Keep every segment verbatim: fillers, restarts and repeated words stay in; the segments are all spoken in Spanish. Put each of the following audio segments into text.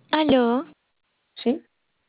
Aló, ¿Sí?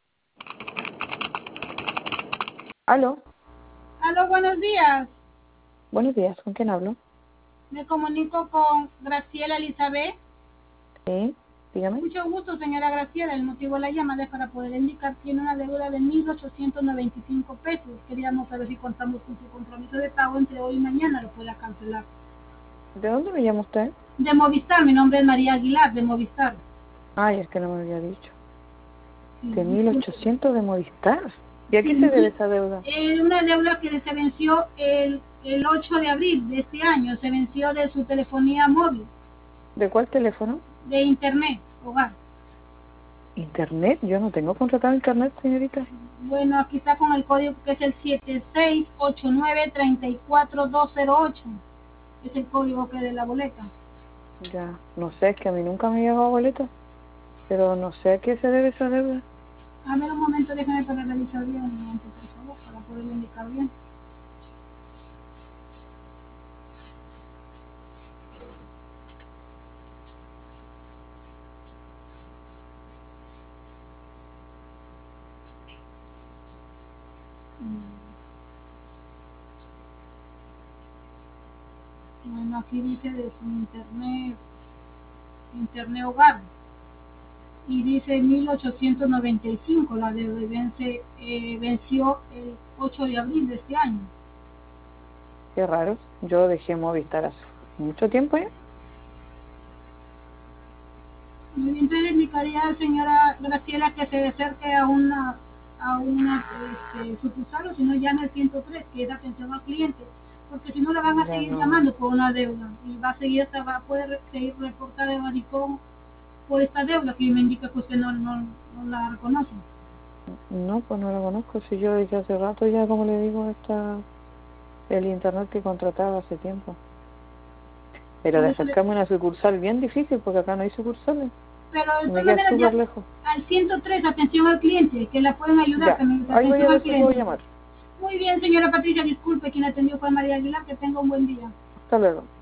¿Aló? Aló, buenos días. Buenos días, ¿con quién hablo? Me comunico con Graciela Elizabeth. Sí, dígame. Mucho gusto, señora Graciela. El motivo de la llamada es para poder indicar que tiene una deuda de mil ochocientos noventa y cinco pesos. Queríamos saber si contamos con su compromiso de pago entre hoy y mañana, lo pueda cancelar. ¿De dónde me llama usted? De Movistar, mi nombre es María Aguilar, de Movistar. Ay, es que no me había dicho. Sí, De mil disculpe. ochocientos de Movistar. ¿Y a Sí, qué se debe mi- esa deuda? eh, una deuda que se venció el, el ocho de abril de este año. Se venció de su telefonía móvil, ¿De cuál teléfono? de internet, hogar. ¿Internet? Yo no tengo contratado internet, señorita. Bueno, aquí está con el código que es el siete seis ocho nueve tres cuatro dos cero ocho. Es el código que de la boleta. Ya, no sé, es que a mí nunca me ha llegado boleto, pero no sé a qué se debe esa deuda. A ver un momento, déjame para revisar bien un momento, por favor, para poder indicar bien. Bueno, aquí dice de su internet, internet hogar. Y dice mil ochocientos noventa y cinco, la deuda vence, eh, venció el ocho de abril de este año. Qué raro. Yo dejé Movistar hace mucho tiempo ya. Muy bien, entonces indicaría, señora Graciela, que se acerque a una a una este, sucursal, o si no llame al ciento tres, que es atención al cliente, porque si no la van a Ya seguir no. llamando por una deuda y va a seguir hasta va a poder seguir reportada de maricón por esta deuda que me indica que usted no, no, no la reconoce. No, pues no la conozco. Si yo dije hace rato ya, como le digo, está el internet que contrataba hace tiempo. Pero Por de eso le- acercarme a una sucursal bien difícil, porque acá no hay sucursales. pero de Y me todas queda maneras súper ya lejos. al ciento tres, atención al cliente, que la pueden ayudar Ya, también, ahí voy a atención al ver si puedo cliente. llamar. Muy bien, señora Patricia, disculpe, quien atendió fue María Aguilar, que tenga un buen día. Hasta luego.